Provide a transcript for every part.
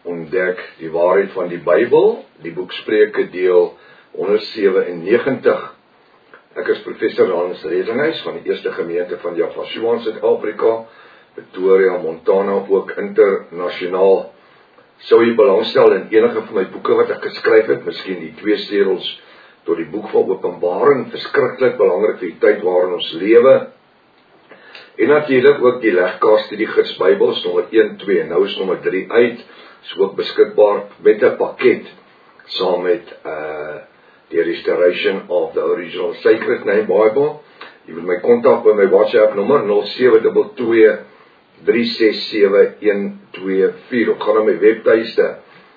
ontdek die waarheid van die Bybel, die boek Spreuke deel 197. Ek is professor Hans Redinghuis van die Eerste Gemeente van Javashua in Suid-Afrika, Pretoria, Montana, ook internasionaal. Sou jy belangstel in enige van my boeke wat ek geskryf het, miskien die 2 sleutels tot die boek van Openbaring, verskriklik belangrik vir die tyd waarin ons lewe. En natuurlik ook die legkaartstudiegids Bybels, nommer 1, 2, nou is nommer 3 uit, is ook beskikbaar met 'n pakket, saam met die Restoration of the Original Sacred Name Bible. Jy moet my kontak by my WhatsApp nommer 0722367124. Ek gaan na my webtuiste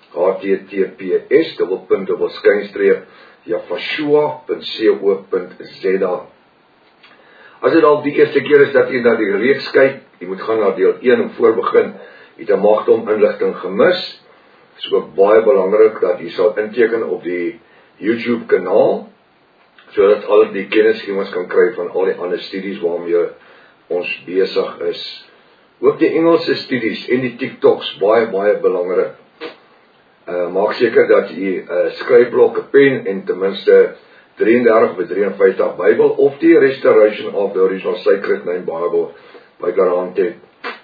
https://javashua.co.za. As dit al die eerste keer is dat jy na die reeks kyk, jy moet gaan na deel 1 en voorbegin, jy het 'n magdom inligting gemis. Dit is ook baie belangrik dat jy sal inteken op die YouTube kanaal, sodat al die kennisgewings kan kry van al die ander studies waarmee ons besig is. Ook die Engelse studies en die TikToks, baie belangrik. Maak seker dat jy 'n skryfblok, 'n pen en ten minste 33/53 Bybel of die Restoration of the Original Sacred Name Bible bygerhand het.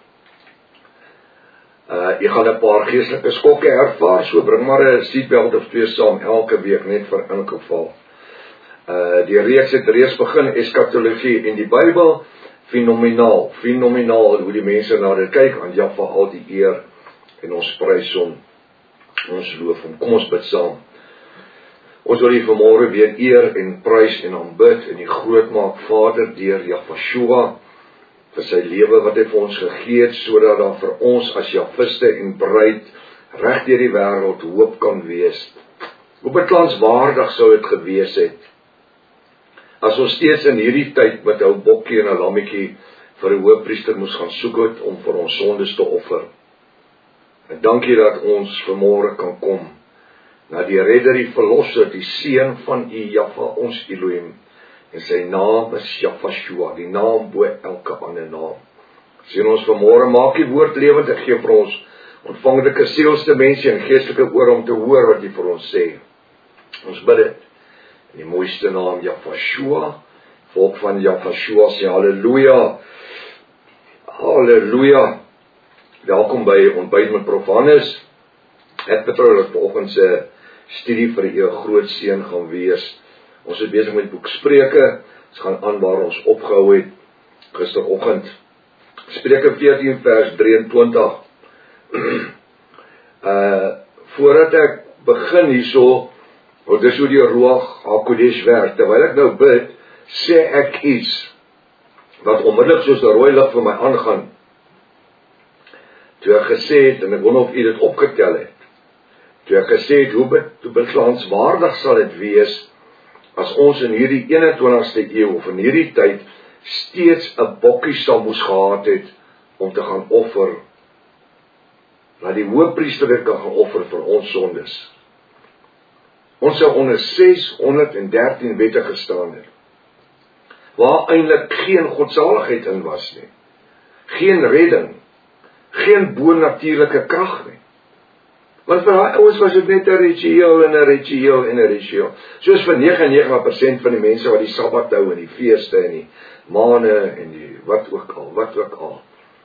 Jy gaan 'n paar geestelike skokke ervaar, so bring maar 'n seatbelt of 2 saam elke week, net vir ingeval. Die reeks het reeds begin, eskatologie en die Bybel, fenomenaal hoe die mense na dit kyk, aan Jahwe al die eer, en ons prys hom, ons loof hom. Kom ons bid saam. Ons wil U vanmôre weer eer en prys en aanbid en U groot maak, Vader, deur Javashua, vir sy lewe wat hy vir ons gegee het, sodat daar vir ons as Javiste en bruid reg deur die wêreld hoop kan wees. Hoe beklaanswaardig sou dit gewees het, as ons steeds in hierdie tyd met 'n bokkie en 'n lammetjie vir 'n hoëpriester moes gaan soek het om vir ons sondes te offer. En dankie dat ons vanmôre kan kom na die redder, die verlosser, die seun van U, Jahwe, ons Elohim, en sy naam is Javashua, die naam bo elke ander naam. Sien ons vanmôre, maak die woord lewend en gee vir ons ontvanklike sielse mense en geestelike ore om te hoor wat U vir ons sê. Ons bid dit in die mooiste naam Javashua. Volk van Javashua sê halleluja. Halleluja. Welkom by Ontbyt met Prof Hannes. Ek vertrou dat vanoggend se studie vir U 'n groot seën gaan wees. Ons is besig met boek Spreuke. Ons gaan aan waar ons opgehou het gisteroggend. Spreuke 14 vers 23. Voordat ek begin hierso, want dis hoe die Ruach HaKodesh werk. Terwyl ek nou bid, sê ek iets wat onmiddellik soos 'n rooi lig vir my aangaan. Toe ek gesê het, en ek wonder of U dit opgetel het, toe ek gesê het, hoe beklaanswaardig sal dit wees, as ons in hierdie 21ste eeu, of in hierdie tyd, steeds 'n bokkie sal moes gehad het, om te gaan offer, dat die hoëpriester dit kan gaan offer vir ons sondes. Ons sou onder 613 wette gestaan het, waar eintlik geen godsaligheid in was nie, geen redding, geen bonatuurlike krag nie. Want vir daai ouens was dit net 'n ritueel en 'n ritueel en 'n ritueel. Soos vir 99% van die mense wat die Sabbat hou en die feeste en die maane en die wat ook al.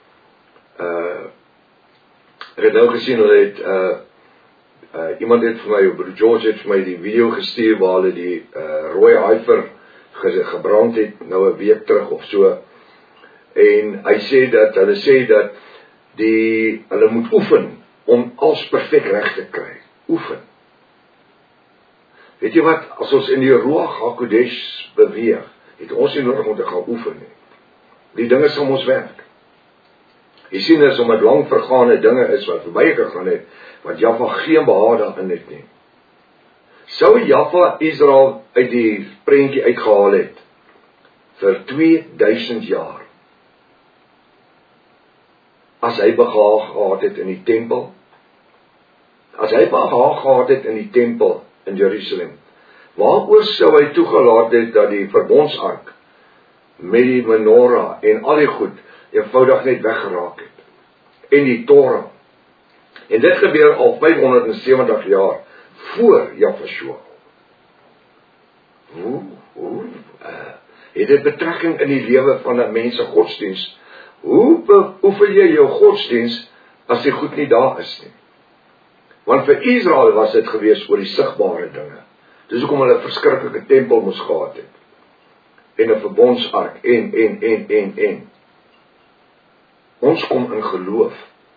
Ek het nou gesien, hulle het iemand het vir my, broer George het vir my die video gestuur waar hulle die rooi huiver gebrand het, nou 'n week terug of so. En hulle sê dat hulle moet oefen om alles perfek reg te kry. Oefen. Weet jy wat, as ons in die Ruach HaKodesh beweeg, het ons nie nodig om te gaan oefen nie. Die dinge sal ons werk. Jy sien is omdat lang vergane dinge is wat verby gegaan het, wat Jahwe geen behaag daarin het nie. Sou Jahwe Israel uit die prentjie uitgehaal het vir 2000 jaar, as hy behaag gehad het in die tempel, as hy behaag gehad het in die tempel in Jerusalem, waaroor sou hy toegelaat het dat die verbondsark met die menorah en al die goed eenvoudig net weggeraak het, en die Torah, En dit gebeur al 570 jaar voor Jafashua. Hoe het dit betrekking in die lewe van 'n mens se godsdiens? Hoe beoefen jy jou godsdiens as die goed nie daar is nie? Want vir Israel was dit gewees oor die sigbare dinge. Dis hoekom hulle 'n verskriklike tempel moes gehad het. En 'n verbondsark en. Ons kom in geloof.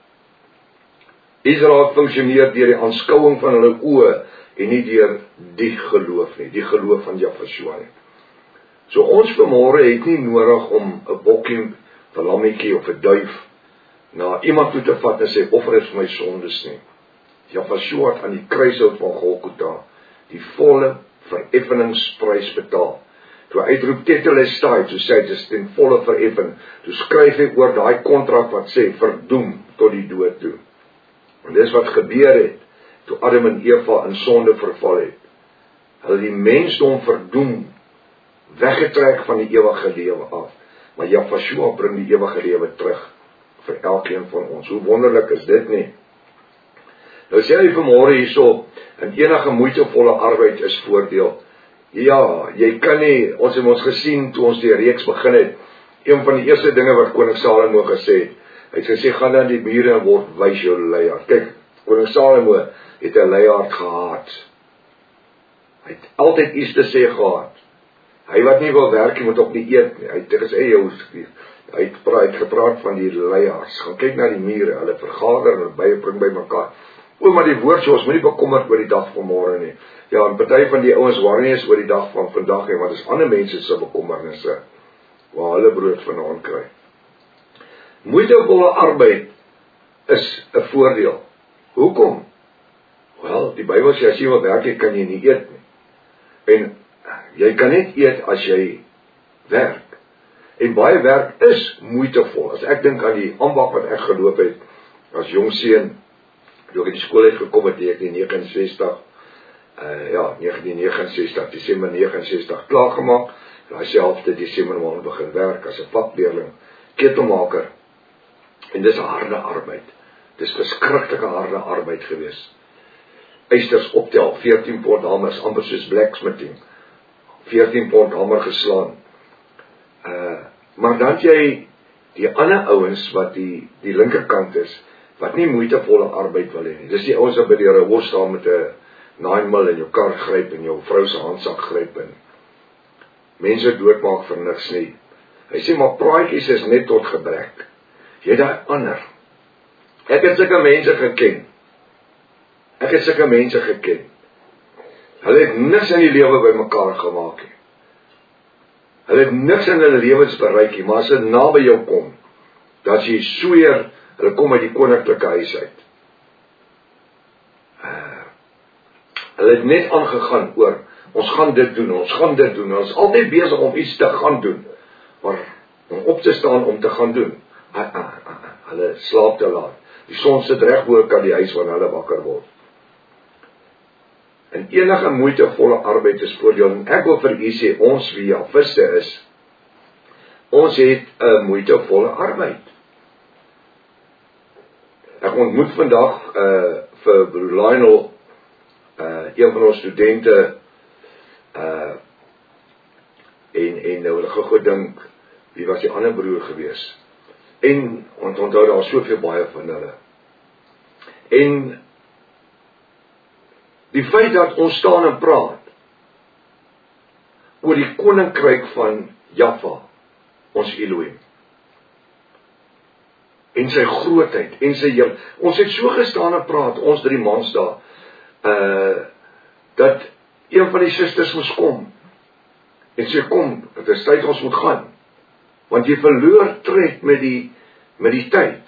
Israel funksioneer deur die aanskouing van hulle oë en nie deur die geloof nie, die geloof van Jafashua nie. So ons vanmôre het nie nodig om 'n bokkie, 'n lammetjie of 'n duif na iemand toe te vat en sê offer dit vir my sondes nie. Jafashua het aan die kruishout van Golgotha die volle vereffeningsprys betaal. Toe hy uitroep tetelestai, toe sê hy dit is ten volle vereffen. Toe skryf hy oor daai kontrak wat sê verdoem tot die dood toe. En dis wat gebeur het toe Adam en Eva in sonde verval het. Hulle die mensdom verdoem, weggetrek van die ewige lewe af. Maar Jafashua bring die ewige lewe terug vir elkeen van ons. Hoe wonderlik is dit nie? Nou sê hy vanmôre hierso, en enige moeitevolle arbeid is voordeel. Ja, jy kan nie, ons het ons gesien toe ons die reeks begin het, een van die eerste dinge wat koning Salomo gesê het, hy het gesê, gaan dan die mure en word wys jou leiaard. Kyk, koning Salomo het 'n leiaard gehaat. Hy het altyd iets te sê gehad. Hy wat nie wil werk, jy moet ook nie eet nie. Hy het gesê, hy het gepraat van die leiaards. Gaan kyk na die mure, hulle vergader en hulle bring by mekaar. Maar die woord so, ons moet nie bekommerd oor die dag van môre nie. Ja, en party van die ouens worry nie eens oor die dag van vandag nie, want dis ander mense se bekommernisse waar hulle brood vanaand kry. Moeitevolle arbeid is 'n voordeel. Hoekom? Wel, die Bybel sê as jy wil werk, kan jy nie eet nie. En jy kan net eet as jy werk. En baie werk is moeitevol. As ek dink aan die ambag wat ek geloop het as jong seun, toe ek in die skool het gekom het, ek in 1969, Desember 69 klaargemaak. Daai selfde Desember maand begin werk as 'n vakleerling, ketelmaker. En dis 'n harde arbeid. Dis verskriklike harde arbeid gewees. Eisters optel, 14 pond hamer is amper soos blacksmithing. 14 pond hamer geslaan. Maar dan jy die ander ouens wat die linkerkant is, wat nie moeitevolle arbeid wil hê nie. Dis die ouens wat by die rewos staan met 'n 9mm in jou kar gryp en jou vrou se handsak gryp en mense doodmaak vir niks nie. Hy sê maar praatjies is net tot gebrek. Jy daai ander. Ek het sulke mense geken. Hulle het niks in die lewe by mekaar gemaak nie. Hulle het niks in hulle lewens bereik nie, maar as hulle naby jou kom, dat jy sweer, hulle kom uit die koninklike huis uit. Hulle het net aangegaan oor, ons gaan dit doen. Hulle is altyd besig om iets te gaan doen, maar om op te staan om te gaan doen. Hulle slaap te laat. Die son sit reg bo kan die huis wanneer hulle wakker word. En enige moeitevolle arbeid is voordeel. En ek wil vir u sê, ons wie Jafiste is, ons het 'n moeitevolle arbeid. Ek ontmoet vandag vir broer Lionel, een van ons studente, en nou gou dink, wie was die ander broer gewees? En onthou daar soveel baie van hulle. En die feit dat ons staan en praat oor die koninkryk van Jaffa, ons Elohim, en sy grootheid, en sy heer. Ons het so gestaan en praat, ons 3 mans daar, dat een van die susters moes kom, en sê kom, het is tyd ons moet gaan, want jy verloor tred met die tyd.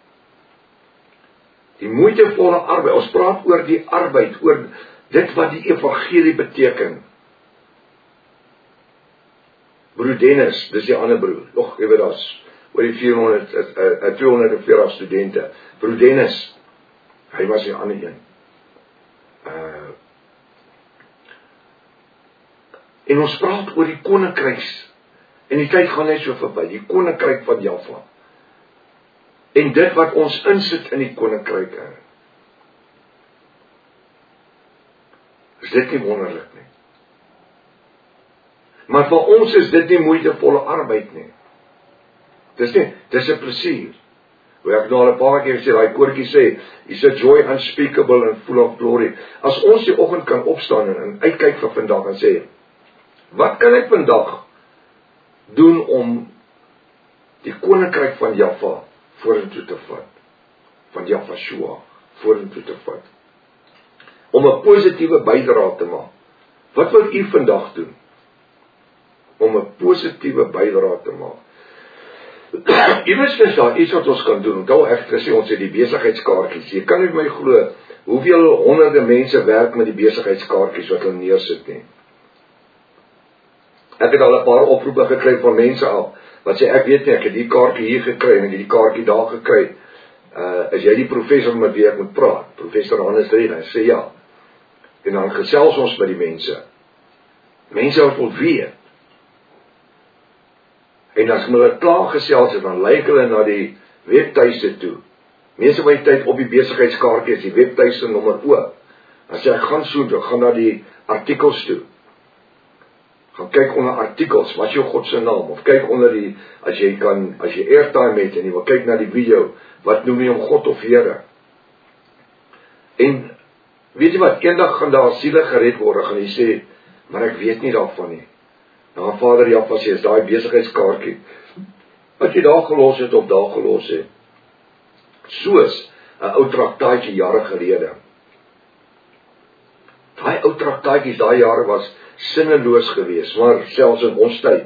Die moeitevolle arbeid, ons praat oor die arbeid, oor dit wat die evangelie beteken. Broer Dennis, dis die ander broer, jy weet daar's oor die 240 studente. Broer Dennis, hy was die ander een. En ons praat oor die koninkryks, en die tyd gaan net so verby, die koninkryk van Jaffa. En dit wat ons insit in die koninkryk, dit nie wonderlik nie? Maar vir ons is dit nie moeitevolle arbeid nie. Dis 'n plesier. Hoe ek nou al 'n paar keer sê, daai koortjie sê, is a joy unspeakable and full of glory. As ons die oggend kan opstaan en uitkyk vir vandag en sê, wat kan ek vandag doen om die koninkryk van Jaffa vorentoe te vat? Van Jaffa-Shua vorentoe te vat. Om 'n positiewe bydrae te maak. Wat wil u vandag doen? Om 'n positiewe bydrae te maak. Iewers is daar iets wat ons kan doen. Onthou ek gesê ons het die besigheidskaartjies. Jy kan nie my glo hoeveel honderde mense werk met die besigheidskaartjies wat hulle neersit nie. Ek het al 'n paar oproepe gekry van mense af wat sê ek weet nie, ek het die kaartjie hier gekry en ek het die kaartjie daar gekry. Is jy die professor met wie ek moet praat? Professor Hannes Reen, hy sê ja. En dan gesels ons met die mense. Mense wat wil weet. En as hulle klaar gesels het, dan lyk hulle na die webtuiste toe. Meeste van die tyd op die besigheidskaartjie is die webtuiste nommer oop. As jy gaan soek, gaan na die artikels toe. Gaan kyk onder artikels, wat is jou God se naam? Of kyk onder die, as jy airtime het en jy wil kyk na die video, wat noem jy hom God of Here? En weet jy wat, eendag gaan daar siele gered word, en jy sê, maar ek weet nie daarvan nie. Nou, Vader Jaffa sê, is daai besigheidskaartjie, wat jy daar gelos het of daar gelos het, soos 'n ou traktaatjie jare gelede. Daai ou traktaatjies daai jare was sinneloos geweest, maar selfs in ons tyd,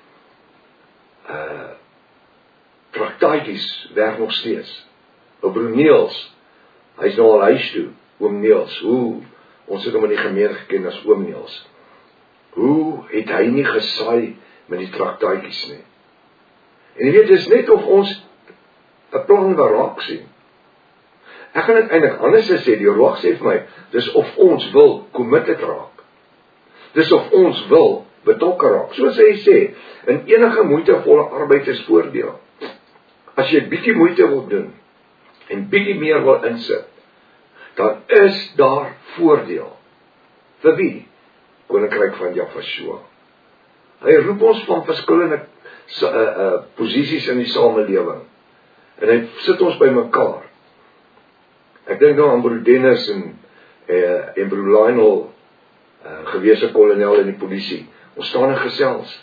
traktaatjies werk nog steeds. Ou broer Niels, hy is nou al huis toe, oom Niels, ons het hom in die gemeente geken as oom Niels. Hoe het hy nie gesaai met die traktaatjies nie? En jy weet, dit is net of ons 'n plan wil raak sien. Ek gaan dit eintlik anders sê, die Roeg sê vir my, dis of ons wil committed raak. Dis of ons wil betrokke raak. Soos hy sê, in enige moeitevolle arbeid is voordeel. As jy bietjie moeite wil doen, en bietjie meer wil insit, dan is daar voordeel. Vir wie? Koninkryk van Jaffa-Shua. Hy roep ons van verskillende posisies in die samelewing. En hy sit ons by mekaar. Ek dink nou aan broer Dennis en broer Lionel, gewese kolonel in die polisie. Ons staan in gesels.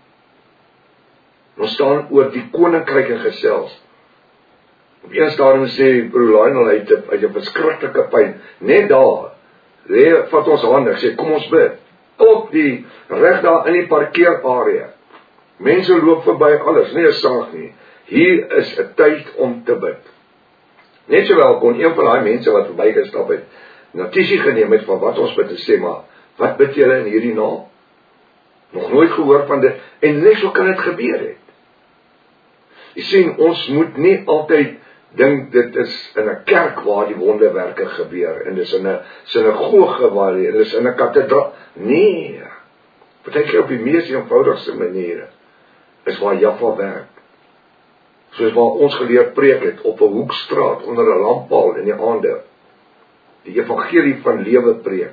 Ons staan oor die koninkryk in gesels. Op een stadium sê broer Lionel, hy het 'n verskriklike pyn. Net daar, vat ons hande, sê kom ons bid. Op die reg daar in die parkeerarea. Mense loop verby alles, nie 'n saak nie. Hier is 'n tyd om te bid. Net sowel kon een van daai mense wat verby gestap het, notisie geneem het van wat ons bid, te sê, maar wat bid julle in hierdie naam? Nog nooit gehoor van dit, en net so kan dit gebeur het. Jy sien, ons moet nie altyd dink dit is in 'n kerk waar die wonderwerke gebeur, en dis in 'n sinagoge waar, en dis in 'n kathedraal. Nee, partykeer op die mees eenvoudigste maniere, is waar Jaffa werk. Soos waar ons geleer preek het, op 'n hoekstraat, onder 'n lamppaal in die aande, die evangelie van lewe preek.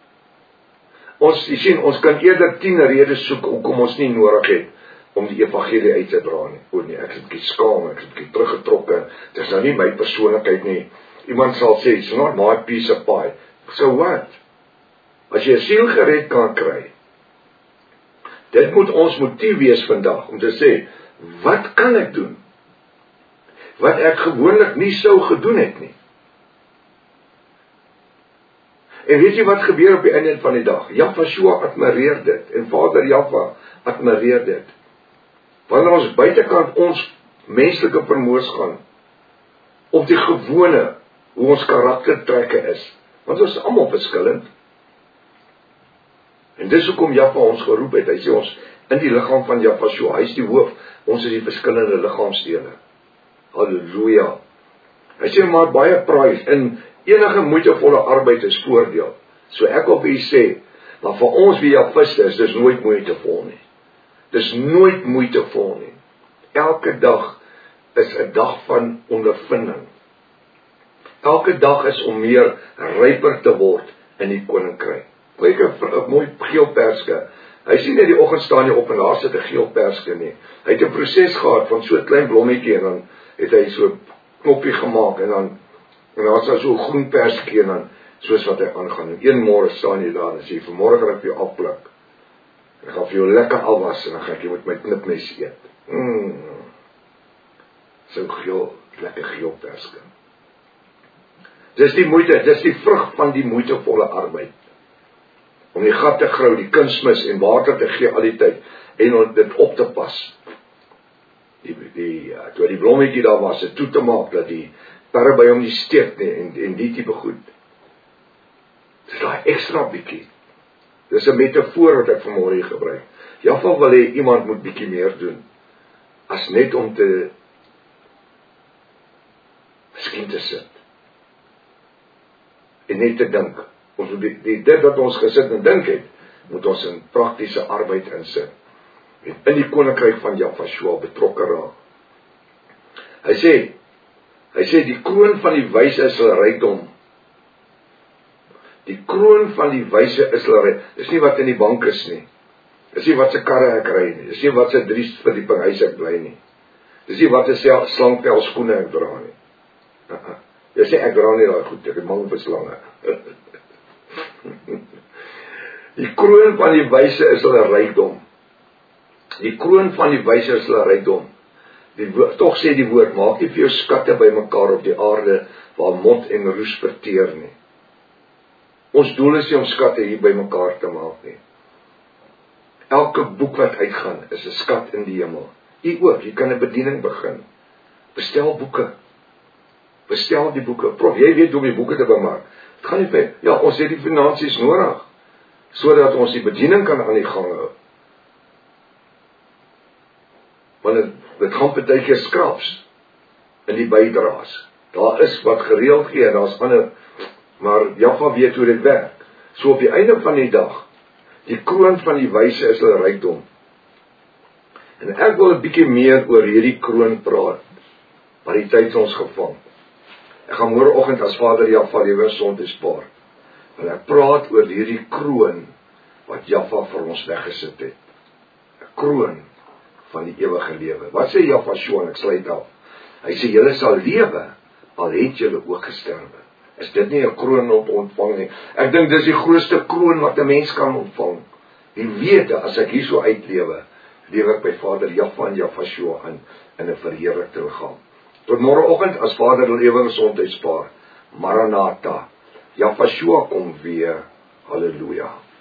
Jy sien, ons kan eerder 10 redes soek, hoekom ons nie nodig het, om die evangelie uit te dra nie. Nee, ek is 'n bietjie skaam, ek is 'n bietjie teruggetrokke, dit is nou nie my persoonlikheid nie. Iemand sal sê, it's not my piece of pie. So what? As jy 'n siel gered kan kry, dit moet ons motief wees vandag, om te sê, wat kan ek doen? Wat ek gewoonlik nie sou gedoen het nie. En weet jy wat gebeur op die einde van die dag? Jaffa-Shua admireer dit, en Vader Jaffa admireer dit. Wanneer ons buitekant ons menslike vermoëns gaan, op die gewone, hoe ons karaktertrekke is, want ons is almal verskillend. En dis hoekom Jaffa ons geroep het, hy sê ons, in die liggaam van Jaffa-Shua, hy is die hoof, ons is die verskillende liggaamsdele. Halleluja. Hy sê maar baie prys, en enige moeitevolle arbeid is voordeel. So ek op u sê, maar vir ons wie Jaffiste is, dis nooit moeitevol nie. Dis nooit moeitevol nie. Elke dag is 'n dag van ondervinding. Elke dag is om meer ryper te word in die koninkryk. kyk 'n mooi geel perske. Hy sien net die oggend staan jy op en daar sit 'n geel perske nie. Hy het 'n proses gehad van so 'n klein blommetjie en dan het hy so 'n knoppie gemaak en dan is daar so 'n groen perskie en dan soos wat hy aangaan. En een môre staan jy daar en sê vanmôre gaan ek vir jou afpluk. Ek gaan vir jou lekker afwas en dan gaan ek jy met my knipmes eet. So geel, lekker geel perske. Dis die moeite, dis die vrug van die moeitevolle arbeid. Om die gat te grou, die kunsmis en water te gee al die tyd en om dit op te pas. Toe die blommetjie daar was, het toe te maak dat die perre by hom nie steek nie en die tipe goed. Dis daai ekstra bietjie. Dis 'n metafoor wat ek vanmôre gebruik. Jaffa wil hê iemand moet bietjie meer doen as net om te miskien te sit. En net te dink. Ons moet dit wat ons gesit en dink het, moet ons in praktiese arbeid insit. En in die koninkryk van Jaffa betrokke raak. Hy sê die kroon van die wyse is hulle rykdom. Die kroon van die wyse is hulle rykdom. Dis nie wat in die bank is nie. Dis nie wat se karre ek ry nie. Dis nie wat se 3 verdieping huis ek bly nie. Dis nie wat se slangvel skoene ek dra nie. Jy sê ek dra nie daai goed, ek het mal vir slange. Die kroon van die wyse is hulle rykdom. Die kroon van die wyse is hulle rykdom. Tog sê die woord, maak nie vir jou skatte bymekaar op die aarde waar mot en roes verteer nie. Ons doel is nie om skatte hier bymekaar te maak nie. Elke boek wat uitgaan is 'n skat in die hemel. Jy kan 'n bediening begin. Bestel boeke. Bestel die boeke. Prof, jy weet hoe om die boeke te bemaak. Het gaan nie vir, ja, ons het die finansies nodig, sodat ons die bediening kan aan die gang hou. Want dit gaan partykeer skraps in die bydraes. Daar is wat gereeld gee, daar's ander, maar Jaffa weet hoe dit werk. So op die einde van die dag, die kroon van die wyse is hulle rykdom. En ek wil 'n bietjie meer oor hierdie kroon praat, maar die tyd is ons gevang. Ek gaan môreoggend as Vader Jaffa lewe sondagspaar. En ek praat oor hierdie kroon wat Jaffa vir ons weggesit het. 'n Kroon van die ewige lewe. Wat sê Jaffa en ek sluit af. Hy sê julle sal lewe al het julle ook gesterwe. Is dit nie 'n kroon om te ontvang nie? Ek dink dis die grootste kroon wat 'n mens kan ontvang. Die wete as ek hierso uitlewe, lewe ek by Vader Jaffa en Jaffa aan in 'n verheerlikte liggaam. Tot môreoggend as Vader lewe en gesondheid spaar. Maranatha. Jaffa kom weer. Halleluja.